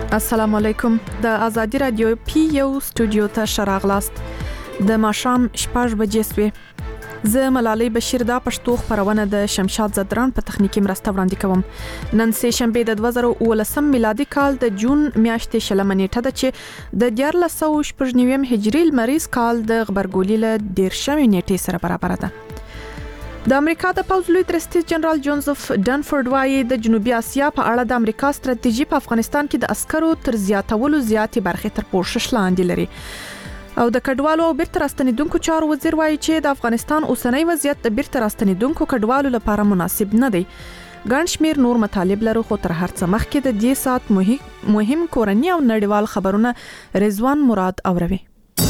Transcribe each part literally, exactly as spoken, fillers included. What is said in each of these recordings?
السلام علیکم. د ازادي رادیو پی یو سټوډیو ته شراغلاست. د ماشام شپږ بجې سوې. زه ملالۍ بشیر دا پښتو خبرونه د شمشاد زدران په تخنیکی مرسته وړاندې کوم. نن سه شنبه د دوه زره اوولسم میلادي کال د جون میاشتې شلمه نیټه ده چې د دیارلس سوه شپږ نوي هجري لمریز کال د غبرګولي له دیرشمې نیټې سره برابر ده. د امریکا د پوځ لوی درستیز جنرال جوزف ډنفورد وايي د جنوبي اسیا په اړه د امریکا ستراتیژي په افغانستان کې د عسکرو تر زیاتولو زیاتې برخې تر پوښښ لاندې لري. او د کډوالو او بیرته راستنیدونکو چارو وزیر وايي چې د افغانستان اوسنی وضعیت د بیرته راستنیدونکو کډوالو لپاره مناسب نه دی. ګڼ شمېر نور مطالب لرو، خو تر هر څه مخکې د دې سات مهم مهم کورني او نړیوال خبرونه رضوان مراد اوروي.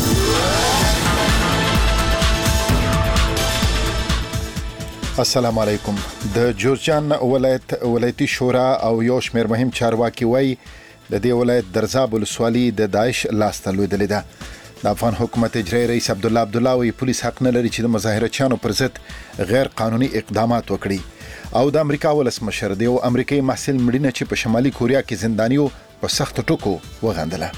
السلام علیکم. د جورجان ولایت ولایتي شورا او یو شمېر مهم چارواکي وایي د دې ولایت درزاب ولسوالي د داعش لاسته لویدلې ده. د افغان حکومت اجرایي رئیس عبدالله عبدالله وایي پولیس حق نه لري چې د مظاهرچیانو پر ضد غیر قانوني اقدامات وکړي. او د امریکا ولسمشر د یو امریکایي محصل مړینه چې په شمالي کوریا کې زندانیو په سخت ټکو وغندله.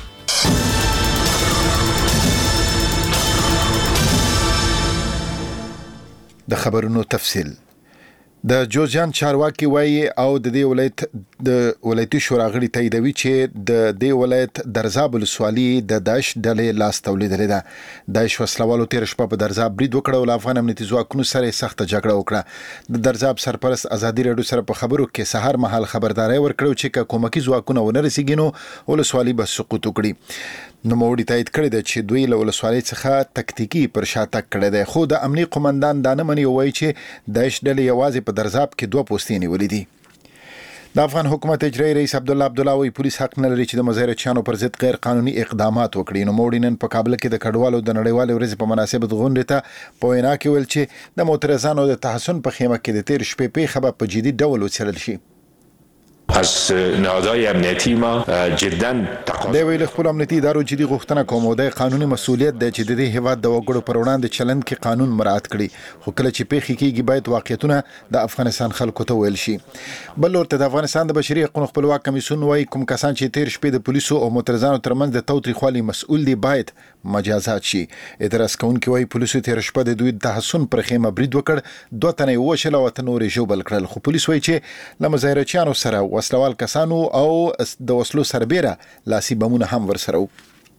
د خبرونو تفصیل. د جورجان چارواکي وایي او د دې ولایت د ولایتي شورا غړي تاییدوي چې د دې ولایت درزاب ولسوالي د داعش ډلې لاس ته لویدلې ده. داعش وسلوالو تیر شپه په درزاب برید وکړ او افغان امنیتي ځواکونو سره سخته جګړه وکړه. د درزاب سرپرست ازادي رادیو سره په خبرو کې سحر مهال خبرداري ورکړو چې کومکی ځواکونه ونه رسیږي نو ولسوالي به سقوط وکړي. نو موړي تایید کړی دی چې دوی له ولسوالۍ څخه تکتیکی پر شاتګ کړی دی، خو د امنیتي قومندان دا نه مني، وایي چې داعش ډلې یوازې په درزاب کې دوه پوستې نیولې دي. د افغان حکومت اجرایي رئیس عبدالله عبدالله وایي پولیس حق نه لري چې د مظاهرچیانو پر ضد غیر قانوني اقدامات وکړي. نو موړي نن په کابل کې د کډوالو د نړیوالې ورځې په مناسبت غونډې ته په وینا کې ویل چې د معترضانو د تحسن په خیمه کې د تیر شپې پیښه به په جدي ډول وڅېړل شي. از نهادهای امنیتی ما جدا تقاضا دی ویل خپل امنیتي ادارو جدي غوښتنه کوم او د قانوني مسؤلیت دی چې د دې هیواد د وګړو پر وړاندې چلند کې قانون مراعات کړي، خو کله چې پیښې کېږي باید واقعیتونه د افغانستان خلکو ته ویل شي. بل ورته د افغانستان د بشري حقوقو خپلواک کمیسیون وایي کوم کسان چې تیر شپې د پولیسو او معترضانو ترمنځ د تاوتریخوالي مسؤل دي باید مجازات شي. اعتراض کوونکي وایي پولیسو تیر شپه د دوی تحسن پر خیمه برید وکړ، دوه تنه وشل او ته نورې ژوبل کړل، خو پولیس وایي چې له مظاهرچیانو سره وسلوال کسانو او د وسلو سربېره لاسي بمونه هم ورسره وو.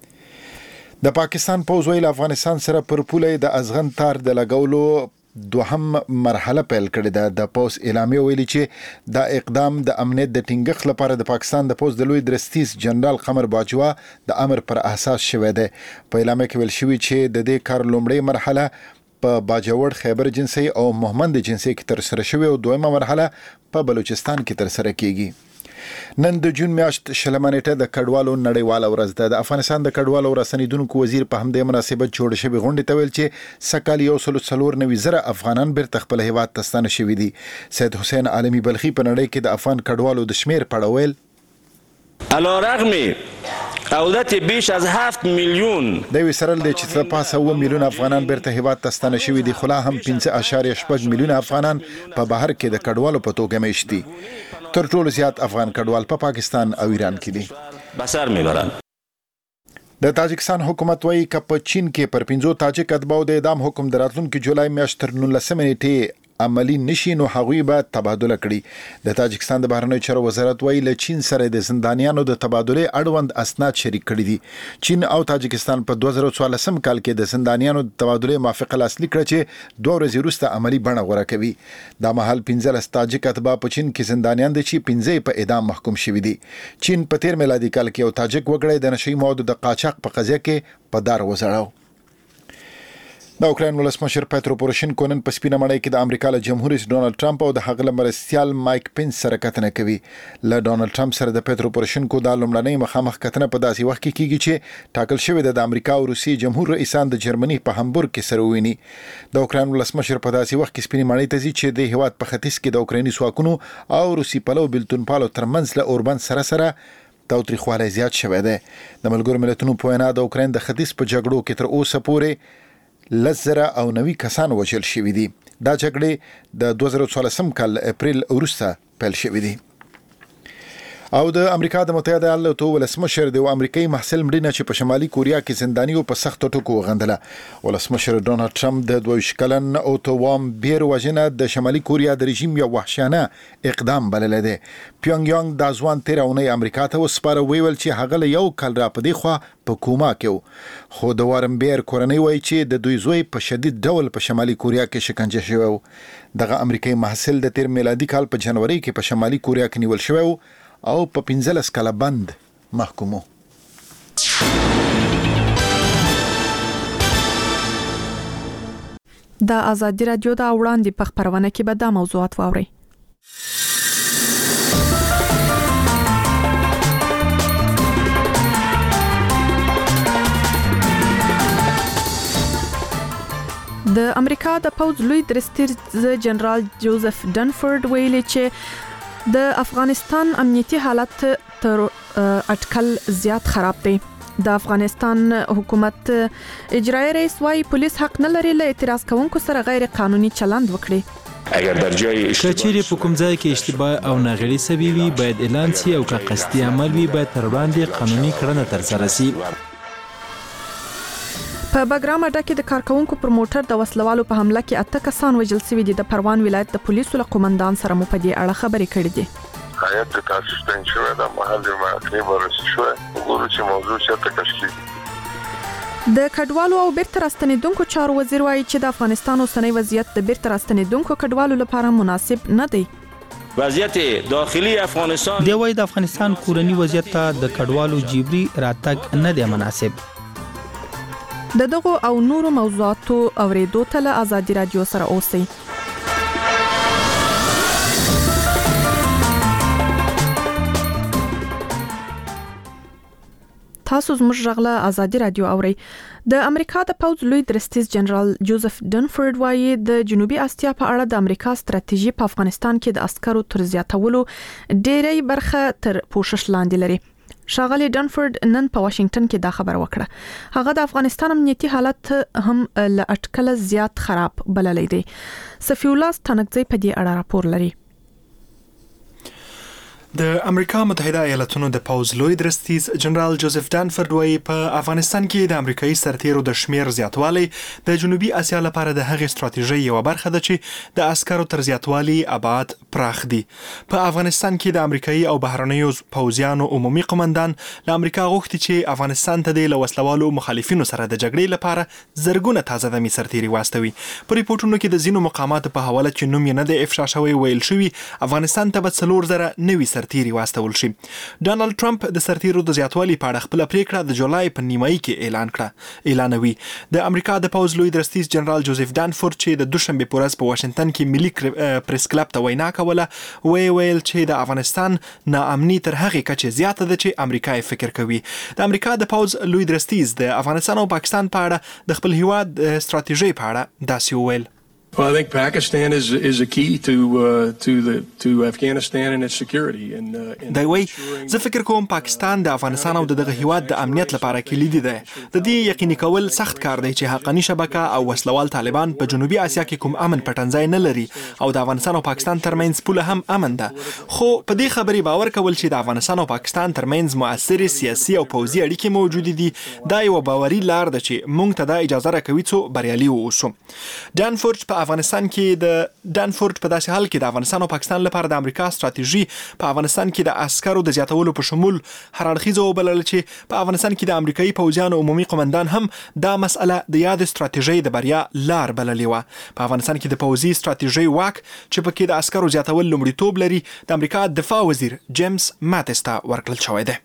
د پاکستان پوځ ویل افغانستان سره پر پوله د ازغن تار د لګولو دوهم مرحله پیل کړې ده. د پوځ اعلامیه ویلي چې دا اقدام د امنیت د ټینګښت لپاره د پاکستان د پوځ د لوی درستیز جنرال قمر باجوا د امر پر اساس شوی دی. په اعلامیه کې ویل شوی چې د دې کار لومړی مرحله په باجوړ خیبر جنسي او مهمند جنسي کې تر سره شوی او دویمه مرحله په بلوچستان کې تر سره کیږي. نن د جون میاشت شلمه نیټه د کډوالو نړیواله ورځ ده. د افغانستان د کډوالو راستنیدونکو وزیر په همدې مناسبت جوړ شوی غونډې ته ویل چې سکال یو سل څلور نوي زره افغانان بیرته خپل هیواد ته ستانه شوي دي. سید حسین عالمي بلخي په نړۍ کې د افغان کډوالو د شمیر په اړه ویل علیرغم عودت بیش از هفت میلیون د وی سره د چې پاسه و میلیون افغانان بیرته هیواد ته ستانه شوي دي، خو لا هم پنځه اعشاریه شپږ میلیون افغانان په بهر کې د کډوالو په توګه میشت دي. تر ټولو زیات افغان کډوال په پا پاکستان او ایران کې دي. بسر میبرن. د تاجکستان حکومت وایي که په چین کې پر پنځو تاجک اتباعو د اعدام حکم د راتلونکي جولای میاشت تر نولسمې نیټې عملی نشي نو هغوی به تبادله کړي. د تاجکستان د بهرنیو چارو وزارت وایي له چین سره د زندانیانو د تبادله اړوند اسناد شریک کړي دي. چین او تاجکستان په دوه زره څوارلسم کال کې د زندانیانو د تبادله موافقه لاسلیک کړه چې دوه ورځې وروسته عملی بڼه غوره کوي. دا مهال پنځلس تاجک اتباع په چین کې زندانیان دي چې پنځه په اعدام محکوم شوي دي. چین په تیر میلادي کال کې یو تاجک وګړی د نشئی موادو د قاچاق په قضیه کې په دار وزړاو. د اوکراین ولسمشر پیترو پوروشینکو نن په سپینه مړۍ کې د امریکا له جمهور رئیس ډونالد ټرمپ او د هغه له مرستیال مایک پنس سره کتنه کوي. له ډونالد ټرمپ سره د پیترو پوروشینکو د لومړنۍ مخامخ کتنه په داسې وخت کې کیږي چې ټاکل شوی د امریکا او روسي جمهور رئیسان د جرمني په هامبورګ کې سره ویني. د اوکراین ولسمشر په داسې وخت کې سپینه مړۍ ته ځي چې د هیواد په ختیځ کې د اوکرایني ځواکونو او روسي پلو بلتون پالو ترمنځ له اوربند سره سره تاوتریخوالی زیات شوی دی. د ملګرو ملتونو په وینا د اوکراین د ختیځ په جګړو کې تر اوسه پورې لزره او نوي کسان وژل شوي دي. دا جګړې د دوه زره څوارلسم کال اپریل وروسته پیل شوې دي. او د امریکا د متحده ایالاتو ولسمشر د امریکایي محصل مړینه چې په شمالي کوریا کې زندانیو په سخت ټکو غندله. ولسمشر ډونالد ټرمپ د دوه ویشت کلن اوتو وام بیر وژنه د شمالي کوریا د رژیم یو وحشیانه اقدام بللی دی. پیونګ یانګ د ځوان تیر اونۍ امریکا ته وسپاره، ویل چې هغه له یو کال را په دی خوا په کوما کې، خو د وارن بیر کورنۍ وایي چې د دوی زوی په شدید ډول په شمالي کوریا کې شکنجه شوی و. دغه امریکایي محصل د تیر میلادي کال په جنوري کې په شمالي کوریا کې نیول شوی و او په پنځلس کاله بند محکومو. د ازادي رادیو د وړاندې په خبرونه کې به دا موضوعات واوري. د امریکا د پوځ لوی درستیز جنرال جوزف ډنفورد ویلي چې د افغانستان امنیتي حالت تر اټکل زیات خراب دی. د افغانستان حکومت اجرایی رئیس وايي پولیس حق نه لري له اعتراض کوونکو سره غیر قانوني چلند وکړي. اگر در جای کچېرې په کوم ځای کې اشتباه او ناغېړي سوي وي باید اعلان شي او که قصدي عمل وي باید تر وړاندې قانوني کړنه ترسره شي. په بګرام اډه کې د کارکونکو پر موټر د وسلوالو په حمله کې اته کسان وژل شوي دي. د پروان ولایت د پولیسو له قومندان سره مو په دې اړه خبرې کړې دي. حیات د تاسیس تن شوی د محل معقلی بررسي شوی وګورو چې موضوع چېرته کشف کیږي. د کډوالو او بیرته راستنېدونکو چارو وزیر وایي چې د افغانستان اوسنی وضعیت د بیرته راستنېدونکو کډوالو لپاره مناسب نه دی. وضعیت داخلي افغانستان دی وایي د افغانستان کورنی وضعیت ته د کډوالو جبري راتګ نه دی مناسب. د دغو او نورو موضوعاتو اوریدو ته له ازادي رادیو سره اوسئ. تاسو زموږ غږ له ازادي رادیو اورئ. د امریکا د پوځ لوی درستیز جنرال جوزف ډنفورد وايي د جنوبي اسیا په اړه د امریکا ستراتیژي په افغانستان کې د عسکرو تر زیاتولو ډېری برخه تر پوښښ لاندې لري. ښاغلی ډنفورد نن په واشنگټن کې دا خبر وکړه. هغه د افغانستان امنیتي حالت هم له اټکل زیات خراب بللی دی. صفی الله ستانکزی په دې اړه راپور لري. د امریکا متحده ایالاتونو د پوځ لوی درستیز جنرال جوزف ډنفورد وايي په افغانستان کې د امریکایي سرتیرو د شمیر زیاتوالی د جنوبي اسیا لپاره د هغې ستراتیژۍ یو برخه ده چې د عسکرو تر زیاتوالي ابعاد پراخ دي. په افغانستان کې د امریکایي او بهرنیو پوځیانو عمومي قومندان له امریکا غوښتي چې افغانستان ته د لوسلوالو مخالفینو سره د جګړې لپاره زرګونه تازه دمي سرتیري واستوي. په ریپورتونو کې د ځینو مقاماتو په حواله چې نوم یې نه دی افشا شوی ویل شوي افغانستان ته به څلور زره نوي سرتیري واستول شي. ډانلډ ټرمپ د سرتیرو د زیاتوالي په اړه خپله پریکړه د جولای په نیمایي کې اعلان کړه اعلانوي. د امریکا د پوځ لوی درستیز جنرال جوزف ډنفورد چې د دوشنبه په ورځ په واشنگټن کې ملي پریس کلب ته وینا کوله وی ویل چې د افغانستان ناامني تر هغې کچې زیاته ده چې امریکا یې فکر کوي. د امریکا د پوځ لوی درستیز د افغانستان او پاکستان په اړه د خپل هیواد ستراتیژۍ په اړه داسې وویل. Well, I think Pakistan is is a key to uh, to the to Afghanistan and its security and uh, دا وی زه فکر کوم پاکستان د افغانستان او دغه هیواد د امنیت لپاره کلیدي ده. د دې یقیني کول سخت کار دی چې حقاني شبکه او وسلوال طالبان په جنوبي اسیا کې کوم امن پټنځای نه لري او د افغانستان او پاکستان ترمنځ پوله هم امن ده. خو په دې خبرې باور کول چې د افغانستان او پاکستان ترمنځ مؤثر سیاسي او پوځي اړیکې موجود دي دا یو باوري لار ده چې موږ ته دا اجازه راکوي چې بریالي واوسو. ډنفورد په افغانستان کې د ډنفورد په داسې حال کې د افغانستان او پاکستان لپاره د امریکا ستراتیژي په افغانستان کې د عسکرو د زیاتولو په شمول هر اړخیزه وبلل چې په افغانستان کې د امریکایي پوځیانو عمومي قومندان هم دا مسأله د یاد ستراتیژۍ د بریا لار بللې وه. په افغانستان کې د پوځي ستراتیژۍ واک چې پکې د عسکرو زیاتول لومړیتوب لري د امریکا دفاع وزیر جیمز ماتس ته ورکړل شوی دی.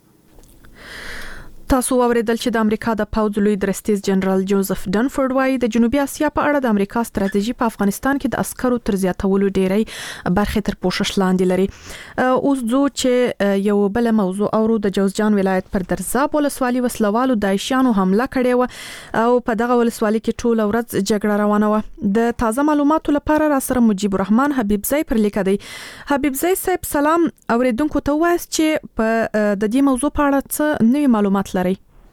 تاسو اوریدل چې د امریکا د پوځ لوی درستیز جنرال جوزف ډنفورد وايي د جنوبي اسیا په اړه د امریکا ستراتیژي په افغانستان کې د عسکرو تر زیاتولو ډیری برخه تر پوښښ لاندې لري. اوس ځو چې یو بل موضوع اورو. د جوزجان ولایت پر درزاب ولسوالي وسلوالو داعشیانو حمله کړې و او په دغه ولسوالي کې ټول ورځ جګړه روانه و. د تازه معلوماتو لپاره را سره مجيب الرحمن حبیبزی پر لیک دی. حبیبزی صاحب سلام. اوریدونکو ته وایي چې په د دې موضوع په اړه څه نوي معلومات لري؟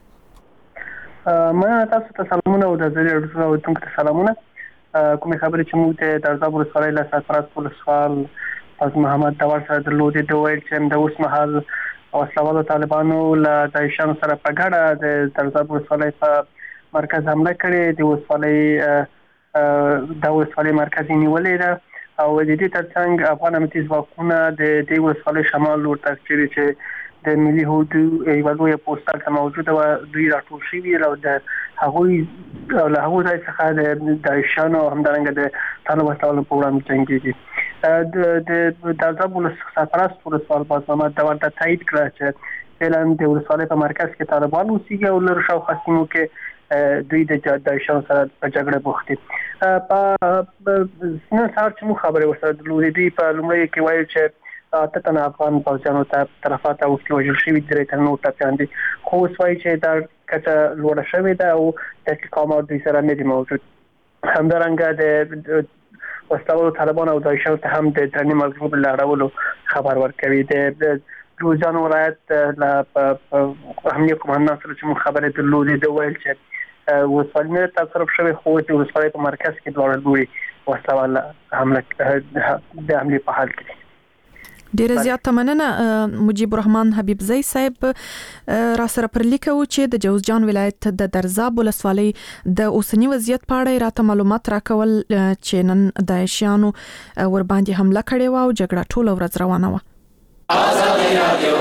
ما تاسو ته سلامونه او د زری اړیکو ته سلامونه. کومې خبرې چې موږ ته د درزاب ولسوالۍ له ساترات ولسوال استاد محمد داور سره درلودې د ویل چې د اوس مهال وسلوالو طالبانو له داعشانو سره په ګډه د درزاب ولسوالۍ په مرکز حمله کړې د ولسوالۍ د ولسوالۍ مرکز نیولې ده او د دې ترڅنګ افغان امنیتي ځواکونه د دې ولسوالۍ شمال لور ته چې د ملي حدود یو لوی پوسټال ته موجوده و دوی راټول شوي او د هغوی له هغو ځای څخه د داعشانو همدارنګه د طالبانو په وړاندې جنګېږي د درزاب ولسوالۍ سرپرست ولسوال باز محمد داور ته تایید کړه چې فعلا د ولسوالۍ په مرکز کې طالبان اوسېږي او له شاوخوا سیمو کې دوی د داعشانو سره په جګړه بوخت دي. په نن سهار چې موږ خبرې ورسره درلودې دوی په لومړي کې وایي چې اته تنه افغان پوځیانو ته طرفات او چې وژل شوي درې تنه نور ټپیان دي خو اوس وایي چې دا کچه لوړه شوې ده او تحقیقات دوی سره نه دي موجود. همدارنګه د وسلوالو طالبان او داعشانو ته هم د درنې ملګرو له اړولو خبر ورکوي. د جوزجان ولایت له امنیه قوماندان سره چې موږ خبرې درلودې ده ویل چې ولسوالۍ نه تصرف شوی خو د ولسوالۍ په مرکز کې دواړه لوري وسلوال حمله د حملې په حال کې. ډیره زیاته مننه مجيب الرحمن حبیبزی صاحب را سره پر لیکو چې د جوزجان ولایت د درزاب ولسوالۍ د اوسنی وضعیت په اړه راته معلومات راکول چې نن داعشیانو ور باندې حمله کړې و او جګړه ټول ورځ روانه و. آزادي رادیو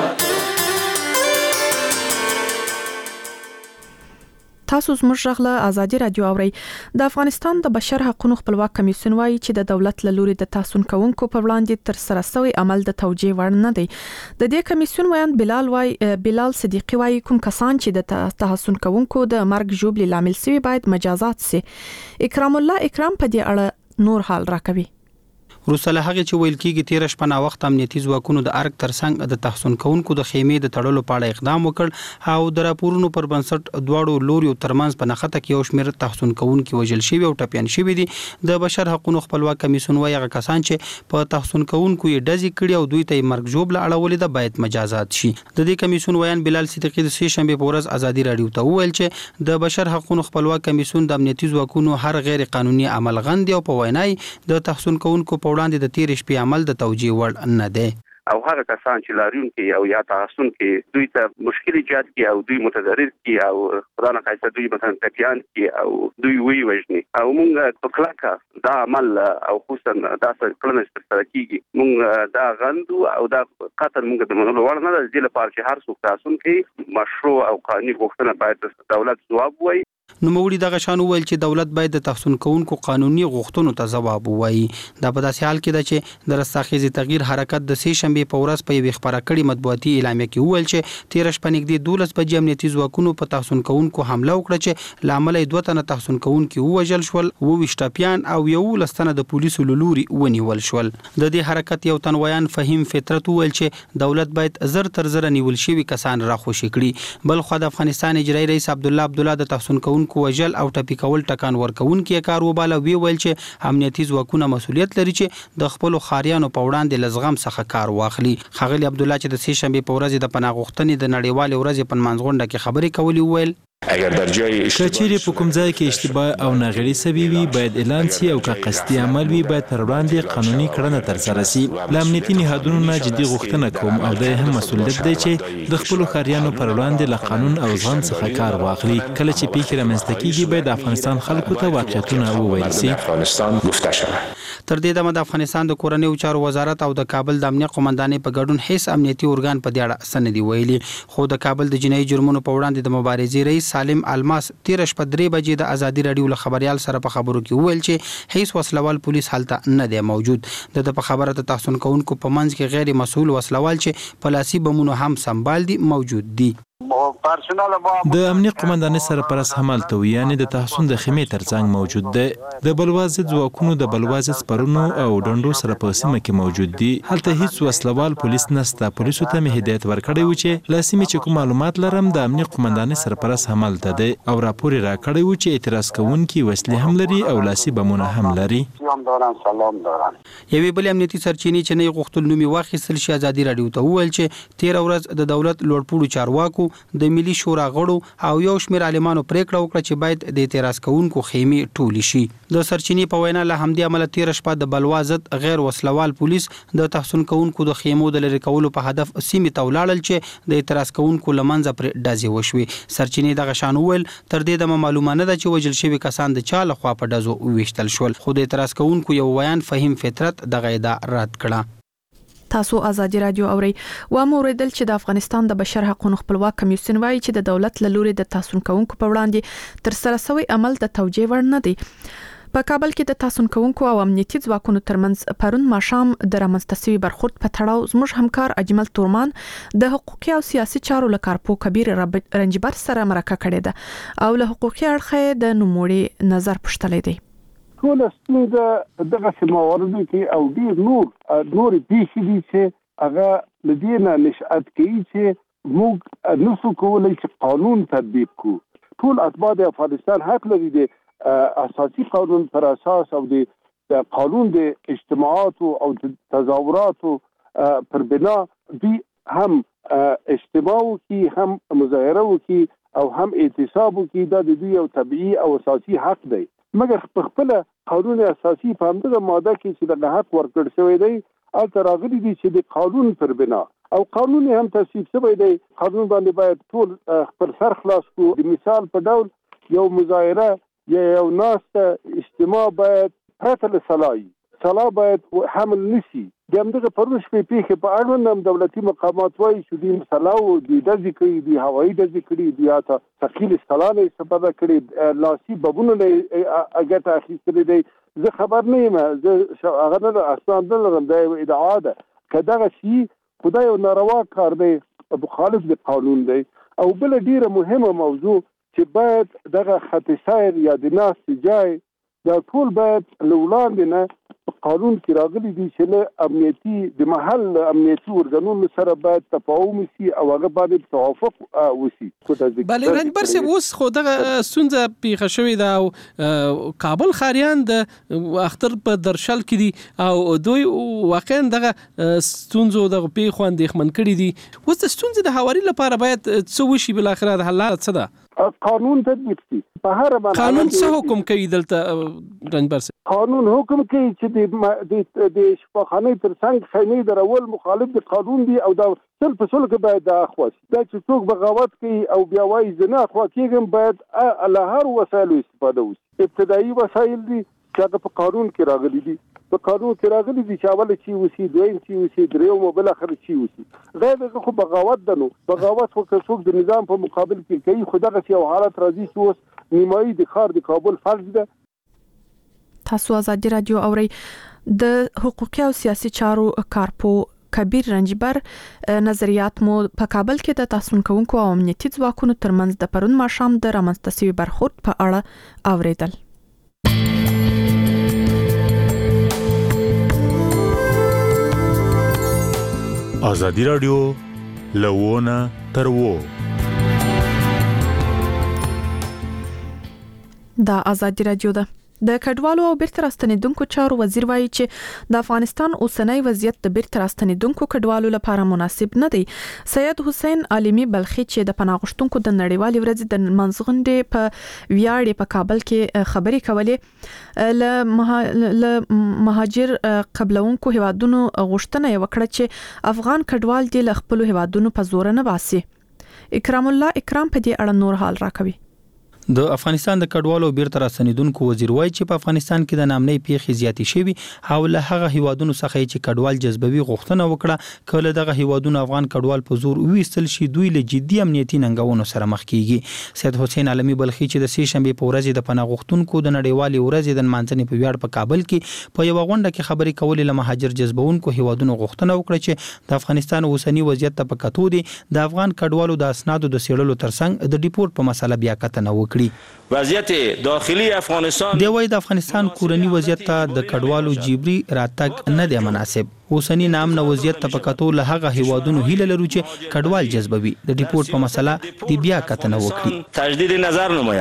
تاسو زموږ غږ آزادي رادیو اورئ. د افغانستان د بشر حقوقو خپلواک کمیسیون وايي چې د دولت له لوري د تحصن کوونکو په وړاندې تر سره شوی عمل د توجیه وړ نه دی. د دې کمیسیون ویان بلال وايي بلال صدیقی وايي کوم کسان چې د تحصن کوونکو د مرګ ژوبلې لامل شوی باید مجازات شي. اکرام الله اکرام په دې اړه نور حال راکوي. وروسته هغه چې ویل کېږي تیر شپه نا وخت امنیتي ځواکونو د ارګ ترڅنګ د تحصن کوونکو د خیمې د تړلو په اړه اقدام وکړ او د راپورونو پر بنسټ دواړو لوري ترمنځ په نخته کې یو شمېر تحصن کوونکو وژل شوي او ټپيان شوي دي. د بشر حقوقو خپلواک کمیسیون وايي هغه کسان چې په تحصن کوونکو یې ډزې کړي او دوی ته مرګ ژوبله اړولې ده باید مجازات شي. د دې کمیسیون ویان بلال صدیقی د سې شنبه په ورځ آزادي رادیو ته وویل چې د بشر حقوقو خپلواک کمیسیون د امنیتي ځواکونو هر غیر قانوني عمل غندي او په وینای د تحصن کوونکو په وړاندې د تیر شپې عمل د توجیه وړ نه دی. او هغه کسان چې لاریون کې او یا تحصن کې دوی ته مشکل ایجاد کی او دوی متضرر کی او خدای نه خاصه دوی مثلا ټپیان کی او دوی وی وژني او موږ په کلاکه دا عمل او خصوصا دا کلمه ستر کیږي موږ دا غندو او دا قتل موږ د منلو وړ نه دی. د لپاره چې هر څوک تحصن کوي مشروع او قانوني غوښتنه باید دولت ځواب وایي. نو موږ د غشانو ویل چې دولت باید د تحصن کوونکو قانوني غوښتنو ته ځواب ووایي. دا په داسې حال کې ده چې د رستاخیزي تغییر حرکت د سې شنبه په ورځ په یوه خبره کړي مطبوعاتي اعلامیه کې ویل چې تیر شپه نږدې دولس بجې امنیتي ځواکونو په تحصن کوونکو حمله وکړه چې لامل یې دوه تنه تحصن کوونکو ووژل شول او ویشت ټپیان او یو لستنه د پولیسو لوري ونیول شول. د دې حرکت یو تنویان فهیم فطرت ویل چې دولت باید زر تر زر نیول شوی کسان راخوشي کړي. بل خو د افغانستان اجرایی رئیس عبد الله عبد الله د تحصن کوونکو وجل او ټپي کول ټکان ورکوونکي کار وباله وی ویل چې امنیتي ځواکونه مسؤلیت لري چې د خپل خاریانو په وړاندې لزغم څخه کار واخلي. خغلی عبد الله چې د سې شنبه په ورځ د پناه غوښتنې د نړیوال ورځ په منځغونډه کې خبرې کولې ویل اگر در جای کچېرې په کوم ځای کې اشتباه او ناغړي سوي وي باید اعلان شي او که قصدي عمل وي باید پر وړاندې قانوني کړنه ترسره شي. له امنیتي نهادونو نه جدي غوښتنه کوم او د هم مسؤلیت دی چې د خپل خاریانو پر وړاندې له قانون او ځان څخه کار واخلي. کله چې پیښه رامنځته کیږي باید د افغانستان خلکو ته واقعیتونه وویل شي. افغانستان گفته شود. تر دې دمه د افغانستان د کورنیو چارو وزارت او د کابل د امنیت قومندانۍ په ګډون هیڅ امنیتي ارګان په دې اړه سند دی ویلي. خو د کابل د جنایي جرمونو په وړاندې د مبارزې رئیس سالم الماس تیر شپه درې بجې د آزادي رادیو له خبريال سره په خبرو کې ویل چې هیڅ وسلوال پولیس حالت نه دی موجود. د په خبره ته تحصن کوونکو په منځ کې غیر مسؤل وسلوال چې پلاسي بمونو هم سنبال دي موجود دي. د امنیت قومندانۍ سرپرست همالته وي یعنی د تحصن د خیمې ترڅنګ موجود دی. د بلوازي ځواکونو د بلوازي سپرونو او ډنډو سره په سیمه کې موجود دي. هلته هیڅ وسلوال پولیس نشته. پولیسو ته مې هدایت ورکړی و چې له سیمې چې کوم معلومات لرم د امنیت قومندانۍ سرپرست همالته دی او راپور را کړی و چې اعتراض کوونکي وسلې هم لري او لاسي بمونه هم لري. یوې بل امنیتي سرچینې چې نه غوښتل نومي واخیستل شي آزادي رادیو ته وویل چې تیر ورځ د دولت لوړپوړو چارواکو غړو د ملي شورا غړو او یو شمېر عالمانو پریکړه وکړه چې باید د اعتراض کوونکو خیمې ټولې شي. د سرچینې په وینا له همدې عمله تیر شپه د بلوا ضد غیر وسلوال پولیس د تحصین کوونکو د خیمو د لرې کولو په هدف سیمې ته ولاړل چې د اعتراض کوونکو لمنځه پر ډزې وشوي. سرچینې دغه شان وویل تر دې دمه معلومه نه ده چې وژل شوي کسان د چا لخوا په ډزو وویشتل شول، خو د اعتراض کوونکو یو بیان فهیم فطرت دغه ادعا رد کړه. تاسو آزادي رادیو اورئ. و موریدل چې د افغانستان د بشر حقوقو خپلواک کمیسیون وایي چې د دولت له لوري د تحصین کوونکو په وړاندې تر سره شوی عمل د توجیه وړ نه دی. په کابل کې د تحصین کوونکو او امنیتي ځواکونو ترمنځ پرون ماښام د رامنځته شوي برخورد په تړاو زموږ همکار اجمل تورمان د حقوقي او سیاسي چارو له کارپو کبیر رنجبر سره مرکه کړې ده او له حقوقي اړخه د نوموړي نظر پوښتلی دی. ټول ستونزه دغه سماوردو کې او ډیر نور نور پیښې دي چې هغه لدینا نشأت کوي چې موږ نسو کولای چې قانون تطبیق کو. ټول اتباع د افغانستان حق لري د اساسي قانون پر اساس او د قانون د اجتماعات او تظاهرات پر بنا دي هم اجتماع کی هم مظاهره کی او هم اعتصاب کی دا د دوی او طبيعي او اساسي حق دی. مګر په خپل قانون اساسي په همدغه ماده کې چې د حق ورکړل شوی دی او تراغلي دي چې د قانون پر بنا او قانون هم تصویب شوی دی. قانون باندې باید ټول خپل سر خلاص کو. د مثال په ډول یو مظاهره یا یو ناست اجتماع باید پرته له صلاحي صلاح باید حمل نشي. د همدغه پروش په پیښه په اړوند هم دولتي مقامات وایي چې د صلاح او د ډزې کړي د هوایي ډزې کړي د یا ته ثقيل صلاح نه استفاده کړي لاسي ببونو نه اګټه اخیستلې دی. زه خبر نه یم، زه هغه نه اصلا نه لرم دا ادعا ده که دغه شي خدای او ناروا کار دی مخالف د قانون دی. او بل ډیره مهمه موضوع چې باید دغه خط سیر یا د ناست جای دا ټول باید لولاندې نه قانون کې راغلي دي چې له امنیتي د محل امنیتي ورګنونو سره باید تفاهم شي او هغه باندې توافق وشي. بلې رنجبر صاحب اوس خو دغه ستونزه پیښه شوې ده او کابل ښاریان د اختر په درشل کې دي او دوی واقعا دغه ستونزو دغه پیښو اندېښمن کړي دي. اوس د ستونزې د هواري لپاره باید څه وشي؟ بالاخره د حل لاره څه ده؟ قانون تطبیق شي. په هر باندې قانون څه حکم کوي دلته رنجبر صاحب؟ قانون حکم کوي چې د د شفاخانه تر څنګ خیمې درول مخالف د قانون دي او دا تل په سول کې باید د اخوس دا چې څوک بغاوت کوي او بیا وایي زنا اخوا کېږم باید له هر وسایلو استفاده وشي. ابتدایي وسایل دي چې هغه په قانون کې راغلي دي په قانون کې راغلي دي چې اول چې وسی دویم چې وسی دریم او بل اخر چې وسی غیر دغه خو بغاوت ده. نو بغاوت خو څوک د نظام په مقابل کې کوي خو دغه یو حالت راځي چې اوس نیمایي د ښار د کابل فرض ده. تاسو آزادي رادیو اورئ. د حقوقي او سیاسي چارو کارپو کبیر رنجبر نظریات مو په کابل کې د تحصین کوونکو او امنیتي ځواکونو ترمنځ د پرون ماښام د رامنځته شوي برخورد په اړه اوریدل. آزادی رادیو لوونه تر وو. دا آزادی رادیو ده. د کډوالو او بیرته راستنیدونکو چارو وزیر وایي چې د افغانستان اوسنۍ وضعیت د بیرته راستنیدونکو کډوالو لپاره مناسب نه دی. سید حسین عالمي بلخي چې د پناه غوښتونکو د نړیوالې ورځې د منځغونډې په ویاړ په کابل کې خبرې کولې له مهاجر قبلونکو هیوادونو غوښتنه وکړه چې افغان کډوال دې له خپل هیوادونو په زور نه باسي. اکرام الله اکرام په دې اړه نور حال راکوي. د افغانستان د کډوالو بیرته راستنیدونکو وزیر وایي چې په افغانستان کې د نامنۍ پیښې زیاتې شوي او له هغه هیوادونو څخه چې کډوال جذبوي غوښتنه وکړه کله دغه هیوادونو افغان کډوال په زور ویستل شي دوی له جدي امنیتي ننګونو سره مخ کیږي. سید حسین عالمي بلخي چې د سې شنبه په ورځ د پناه غوښتونکو د نړیوالې ورځې د منځنۍ په ویاړ په کابل کې په یو غونډه کې خبرې کولې له مهاجر جذبونکو هیوادونو غوښتنه وکړه چې د افغانستان اوسنی وضعیت ته په کتو دي د افغان کډوالو د اسنادو د سیړلو ترڅنګ د ډیپورت په مسله بیا کتنه وکړي. وضعیت داخلي افغانستان دی وای د افغانستان کورنی وضعیت ته د کډوالو جبري راتګ نه دی مناسب. اوسنی نامنه وضعیت ته په کتو له هغه هیوادونو هیله لرو چې کډوال جذبوي د ډیپورت په مسله دی بیا کتنه وکړي. تجدید نظر نمایان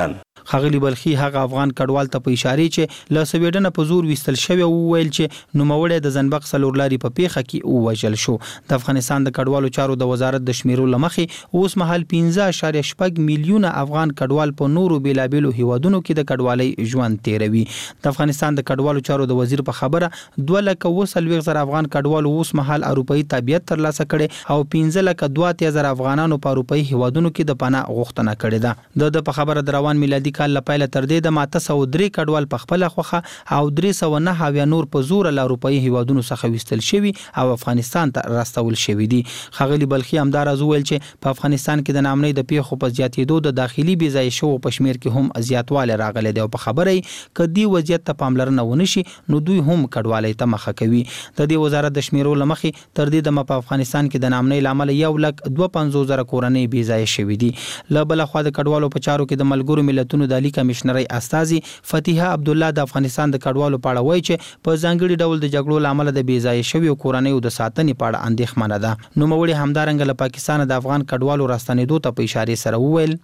ښاغلي بلخي هغه افغان کډوال ته په اشاره چې له سویډن په زور وستل شوی او ویل چې نوموړی د زنبق سلورلاري په پیخه کې ووژل شو. د افغانستان د کډوالو چارو د وزارت د شمیرو لمخې اوس مهال پنځه اعشاریه شپږ میلیونه افغان کډوال په نورو بیلابیلو هیوادونو کې د کډوالۍ ژوند تیروي. د افغانستان د کډوالو چارو د وزیر په خبره دوه لکه اووه څلوېښت زره افغان کډوالو اوس مهال اروپایي تابعیت ترلاسه کړي او پنځه لکه دوه اتیا زره افغانانو په اروپایي هیوادونو کې د پناه غوښتنه کړې ده. د په خبره د روان میلادي کال لپاره تر دې د ماته سو درې کډوال په خپل خوخه او درې سو نه اویا نور په زور له اروپایي هیوادونو څخه وستل شوی او افغانستان ته راستول شوی دي. ښاغلي بلخي همدار از ویل چې په افغانستان کې د نامنۍ د پیښو په زیاتېدو د داخلي بې ځای شوو په شمیر کې هم زیاتوالی راغلی دی او په خبره یې که دې وضعیت ته پاملرنه ونشي نو دوی هم کډوالۍ ته مخه کوي. د دې وزارت د شمیرو لمخې تر دې دمه په افغانستان کې د نامنۍ لامل یو لک دوه پنځوس زره کورنۍ بې ځای شوې دي. له بله خوا د کډوالو په چارو کې د ملګرو ملتونو د عالي کمشنرۍ استازي فتیحه عبدالله د افغانستان د کډوالو په اړه وایي چې په ځانګړي ډول د جګړو له امله د بې ځای شویو کورنیو د ساتنې په اړه اندېښمنه ده. نوموړي همدارنګه له پاکستان د افغان کډوالو راستنېدو ته په اشارې سره وویل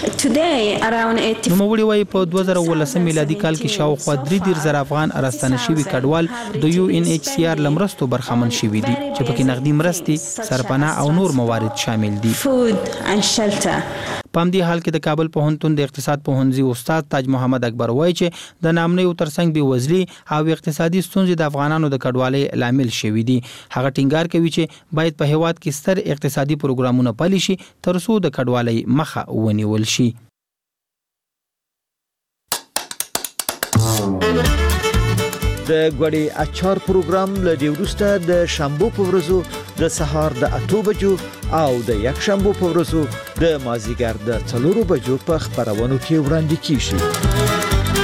نوموړي وایي په دوه زره اوولسم میلادي کال کې شاوخوا درې دېرش زره افغان راستنه شوي کډوال د یو ان ایچ سی آر له مرستو برخمن شوي دي چې پکې نغدي مرستې، سرپناه او نور موارد شامل دي. په همدې حال کې د کابل پوهنتون د اقتصاد پوهنځي استاد تاج محمد اکبر وایي چې د نامنیو ترڅنګ بېوزلي او اقتصادي ستونزې د افغانانو د کډوالۍ لامل شوي دي. هغه ټینګار کوي چې باید په هیواد کې ستر اقتصادي پروګرامونه پلي شي ترڅو د کډوالۍ مخه ونیول شي. د غوړي اچار پروګرام لدی وروسته د شنبه په ورځو د سهار د اته بجو او د یک شنبه په ورځو د مازیګر د څلورو بجو په خبرونو کې وړاندې کیږي.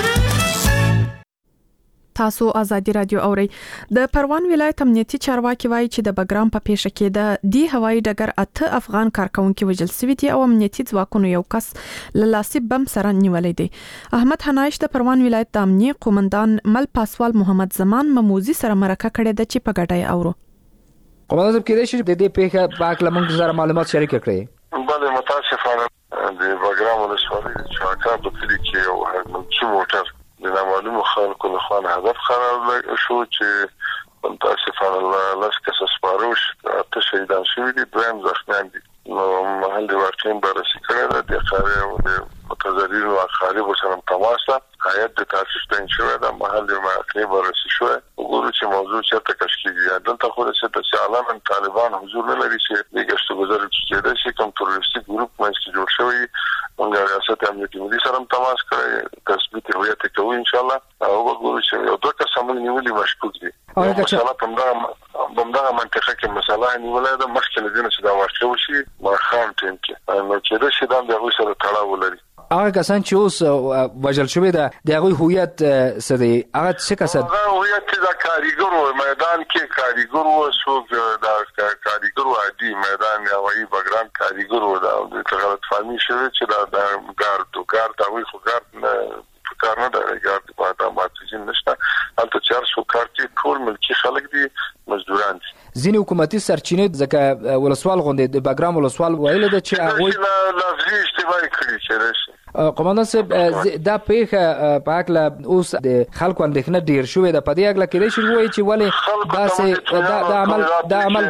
تاسو ازادي رادیو اوري. د پروان ولایت امنیتي چارواکي وایي چې د بګرام په پیښه کې د دی هوایي ډګر اته افغان کارکونکو وژل شوي دي او امنیتي ځواکونو یو کس له لاسي بم سره نیولې دي. احمد حنایش د پروان ولایت د امنیي قومندان مل پاسوال محمد زمان مموزي سره مرکه کړې ده چې په ګډه اورو. قومندان صاحب کېدای شي د دې پیښه په اړه موږ سره معلومات شریک کړئ. بله متاسفانه د بګرام ولسوالۍ د چاکا په کلي کې یو هرمنچي موټر د نامعلومو خلکو له خوا هدف قرار شو چې متاسفانه لاس کسه سپاروش اته شهیدان شوي دي، دویم زخمیان دي. نو محل د واقعین بررسي کړی ده، د قاره او د متضررینو اقاربو سره تماس ده. هیئت د تاسیس تعیین شوی ده، محل د واقعین بررسي شوی. وګورو چې موضوع چېرته کشف کېږي. دلته خو د عالم طالبان حضور نه لري چې د ګشت ګذر کېدای شي کوم تروریستي ګروپ منځ کې جوړ شوی. موږ ریاست امنیتي ملي سره تماس کړی، تثبیت هویت کوو ان شاء الله. او وګورو چې یو دوه کسان نیولي مشکوک دي. مثلا په دغه منطقه کې مسله نیولې ده، مخکې له دې چې دا واقع وشي ما خام ټیم کې نو چې دا شي د هغوی سره تړاو لري. هغه کسان چې اوس وژل شوي ده د هغوی هویت څه دی؟ هغه څه کسان؟ هغه هویت د کاریګرو میدان کې کاریګرو څوک د کاریګرو عادي میدان هوایي بګرام کاریګرو د غلط فهمي شوی چې دا د ګارد ګارد هغوی خو ګارد نه کار نه دی، ګارد په اته ماتیزین نشته. هلته چار سو کار کې ټول ملکي خلک دي، مزدوران دي. ځینې حکومتي سرچینې ځکه ولسوال غوندې د بګرام ولسوال ویل ده چې هغوی لفظي اشتباهي کړي چې راشي. قومندان صاحب دا پیښه په اړه اوس د خلکو اندېښنه ډیر شوې ده. په دې اړه کېدای شي ووایي چې ولې داسې دا عمل دا عمل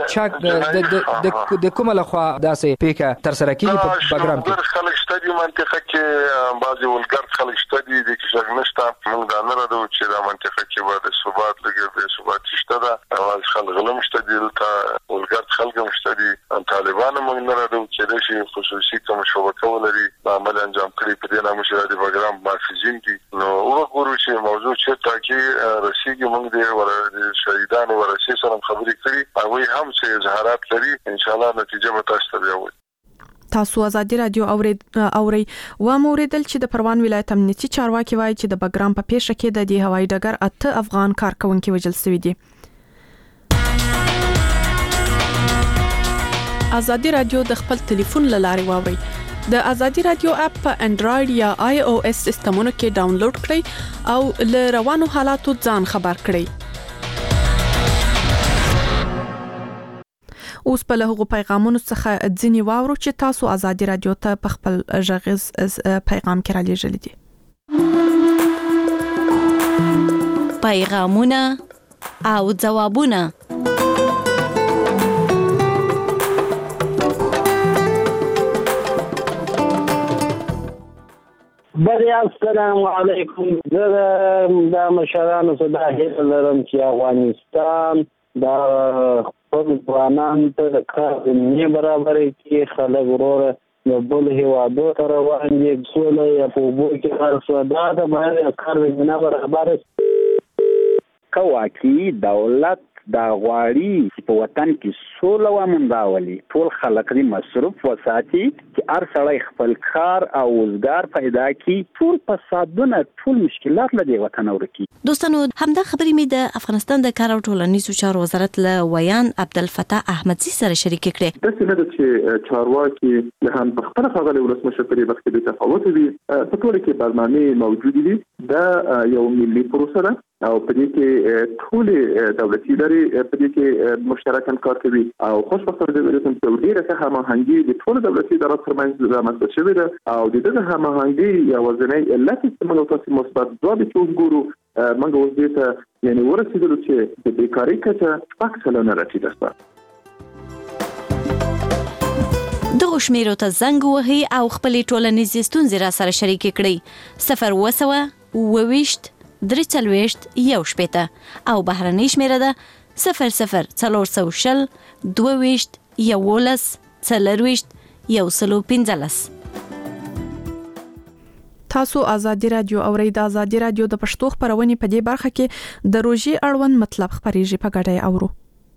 چا د کومه لخوا داسې پیښه ترسره کېږي په بګرام کې؟ خلک شته دي منطقه کې، بعضې ولګرد خلک شته دي، دې کې شک نشته. موږ دا نه ردو چې دا منطقه کې به د ثبات لږ بې ثباتي شته ده، اول خلک غلم شته دي، دلته ولګرد خلک هم شته دي. طالبان موږ نه ردو کېدای شي خصوصي کوم شبکه ولري عمل انجام کړي په دې نامه چې د بګرام محافظین دي. نو وګورو چې موضوع چېرته کې رسېږي. موږ د شهیدانو ورثې سره خبرې کړي، هغوی هم څه اظهارات لري. انشاءالله نتیجه به تاسو ته بیا وایي. تاسو ازادي رادیو اوري اوري و موریدل چې د پروان ولایت امنیتي چارواکي وایي چې د بګرام په پیښه کې د دی هوایي ډګر اته افغان کارکونکو وژل شوي دي. ازادي رادیو د خپل ټلیفون له لارې واوري. د ازادي رادیو اپ په انډراید یا آی او اس سیستمونو کې ډاونلوډ کړئ او له روانو حالاتو ځان خبر کړئ. اوس په لهغو پیغامونو څخه ځینی واورو چې تاسو ازادي رادیو ته په خپل ژغیز پیغام کې را لېږلي دي. پیغامونه او ځوابونه. بله السلام علیکم. زه د مشرانو څخه دا هیله لرم چې افغانستان د خپل ځوانانو ته د کار زمینې برابرې کړي، خلک وروره د بل هېوادو ته روان دي، سوله یا په اوبو کې هر څه دا د باید د کار زمینه برابره که واقعي دولت دا غواړي چې په وطن کې سوله ومن راولي، ټول خلک دې مصروف وساتي چې هر سړی خپل کار او روزګار پیدا کړي، ټول فسادونه ټول مشکلات له دې وطنه ورکړي. دوستانو همدا خبرې مې د افغانستان د کار او ټولنیزو چارو وزارت له ویان عبدالفتاح احمدزي سره شریک کړې. داسې نه ده چې چارواکي هم په خپله ښاغلی ولسمشر په دې وخت کې بېتفاوته دي، په ټوله کې برنامې موجودې دي. دا یو ملي پروسه ده او په دې کې ټولې دولتي ادارې په دې کې مشترکاً کار کوي او خوشبختانه د ولایتونو په ډېره ښه هماهنګي د ټولو دولتي ادارو ترمنځ رامنځته شوې ده او د دغه هماهنګۍ یوازینی علت چې موږ تاسو مثبت ځواب چې وګورو، موږ اوس دې ته یعنې ورسېدلو چې د بیکارۍ کچه شپږ سلنه راټیټه شوه. دغو شمیرو ته زنګ وهي او خپلې ټولنیزې ستونزې را سره شریکې کړئ. صفر اووه سوه اووه ویشت درې څلوېښت یو شپېته او بهرنۍ شمیره ده صفر صفر څلور سوه شل دوه ویشت یولس څلرویشت یو سلو پنځلس. تاسو آزادي رادیو اورئ. د آزادي رادیو د پښتو خبرونې په دې برخه کې د روژې اړوند مطلب خبرېږي په ګډه اورو.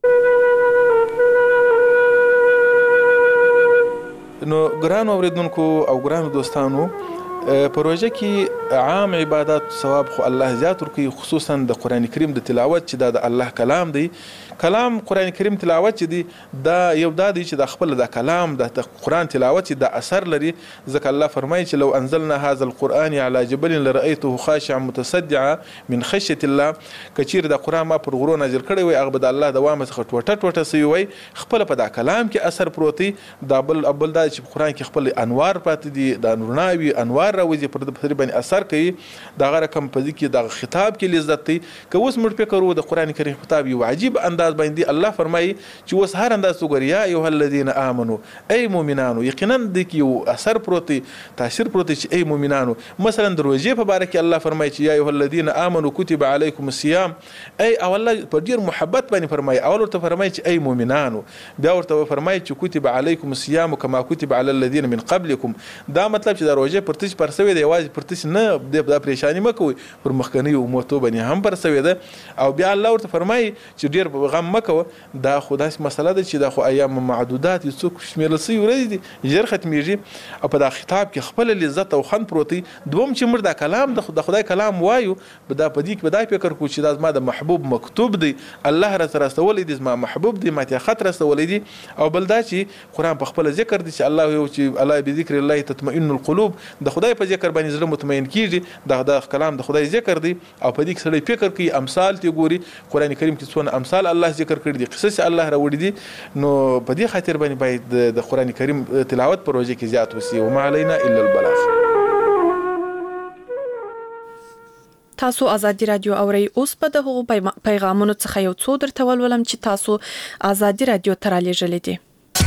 نو ګرانو اوریدونکو او ګرانو دوستانو، په روژه کې عام عبادت ثواب خو الله زیات ورکوي، خصوصا د قرآن کریم د تلاوت چې دا د الله کلام دی. کلام قرآن کریم تلاوت چې دی دا یو دا دی چې د خپل د کلام د قرآن تلاوت چې د اثر لري، ځکه الله فرمایي چې لو انزلنا هذا القرآن على جبل لرأيته خاشعا متصدعا من خشية الله. کچیر د قرآن ما پر غرو نازل کړی وي، هغه به د الله د وامه څخه ټوټه ټوټه سوی وي، خپل په دا کلام کې اثر پروت دی. دا بل بل دا چې په قرآن کې خپل انوار پاتې دي، د نورناوي انوار راوځي پر د باندې اثر کوي. دا غره کم په ځکه د خطاب کې لذت دی. که اوس موږ فکر وو د قرآن کریم خطاب یو عجیب انداز باندې الله فرمایي چې اوس هر انداز وګورئ، یا ایها الذین آمنوا ای مؤمنانو، یقینا د کې یو اثر پروت دی، تاثیر پروت دی چې ای مؤمنانو. مثلا د روژې په باره کې الله فرمایي چې یا ایها الذین آمنوا کتب علیکم الصیام، ای او الله په ډیر محبت باندې فرمایي. اول ورته فرمایي چې ای مؤمنانو، بیا ورته فرمایي چې کتب علیکم الصیام کما کتب علی الذین من قبلکم. دا مطلب چې د روژې پرتش پر سوی دی، یوازې پرتش نه د پریشانی مکوئ، پر مخکنیو امتو باندې هم پر سوی ده. او بیا الله ورته فرمایي چې ډیر غم مکوه، دا خو داسې مسله ده چې دا خو ایام معدودات یو څوک شمیرل سوي ورځې دي، ژر ختمیږي. او په دا خطاب کې خپل لذت او خوند پروت دی. دوم چې موږ دا کلام د خدای کلام وایو، به دا په دې کې به دا فکر کوو چې دا زما د محبوب مکتوب دی، الله راته راستولی دی، زما محبوب دی، ماته خط راستولی دی. او بل دا چې قرآن په خپل ذکر دی چې الله یو چې الله بذکر الله تطمئن القلوب، د خدای په ذکر باندې زړه مطمئن کیږي. دا د کلام د خدای ذکر دی او په دې کې سړی فکر کوي، امثال ته ګوري. قرآن کریم کې څونه امثال الله ذکر کړی دي، قصص الله راوړي دي. نو په دې خاطر باندې باید د قرآن کریم تلاوت په روژه کې زیات وسی. وما علینا الا البلاغ. تاسو آزادي رادیو اورئ. اوس په دغه پیغامونو څخه یو څو درته ولولم چې تاسو آزادي رادیو ته رالیږلي دي.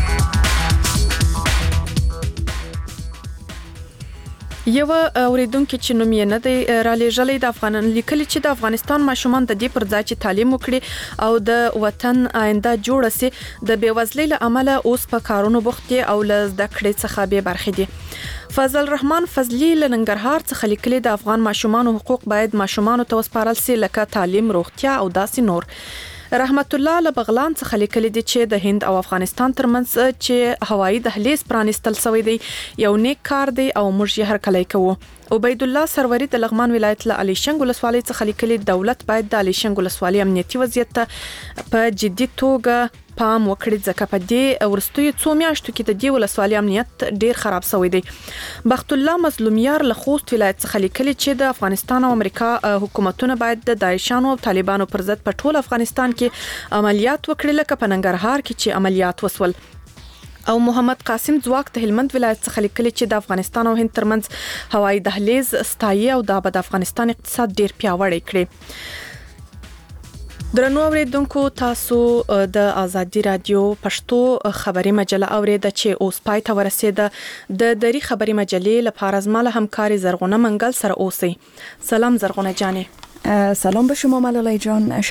یو اوریدونکو چې نوم یې نه دی رالیږلی د افغانان لیکلي چې د افغانستان ماشومان د دې پر ځای چې تعلیم وکړي او د وطن آینده جوړه سي، د بېوزلۍ له امله اوس په کارونو بوخت دي او له زده کړې څخه بې برخې دي. فضل الرحمن فضلي له ننګرهار څخه لیکلي د افغان ماشومانو حقوق باید ماشومانو ته وسپارل سي، لکه تعلیم، روغتیا او داسې نور. رحمت الله له بغلان څخه لیکلي دي چې د هند او افغانستان ترمنځ چې هوایی دهلیز پرانیستل شوی دی یو نیک کار دی او موږ یې هر کله کوو. عبید الله سروری د لغمان ولایت له علي شنګ ولسوالۍ څخه لیکلي دولت باید د علي شنګ ولسوالۍ امنیتي وضعیت ته په جدي توګه پام وکړي، ځکه په دې ورستیو څو میاشتو کې د دې ولسوالۍ امنیت ډیر خراب شوی دی. بخت الله مظلومیار له خوست ولایت څخه لیکلي چې د افغانستان او امریکا حکومتونه باید د داعشانو او طالبانو پر ضد په ټول افغانستان کې عملیات وکړي، لکه په ننګرهار کې چې عملیات وسول. او محمد قاسم ځواک د هلمند ولایت څخه لیکلي چې د افغانستان او هند ترمنځ هوایی دهلیز ستایي او دا به د افغانستان اقتصاد ډیر پیاوړی کړي. درنو اوریدونکو تاسو د آزادی رادیو پښتو خبري مجله اوریده چې اوس پای ته ورسېده د دری خبري مجلې لپاره زماله همکاري زرغونه منګل سره اوسئ. سلام زرغونه جانې. سلام به شما ملالای جان.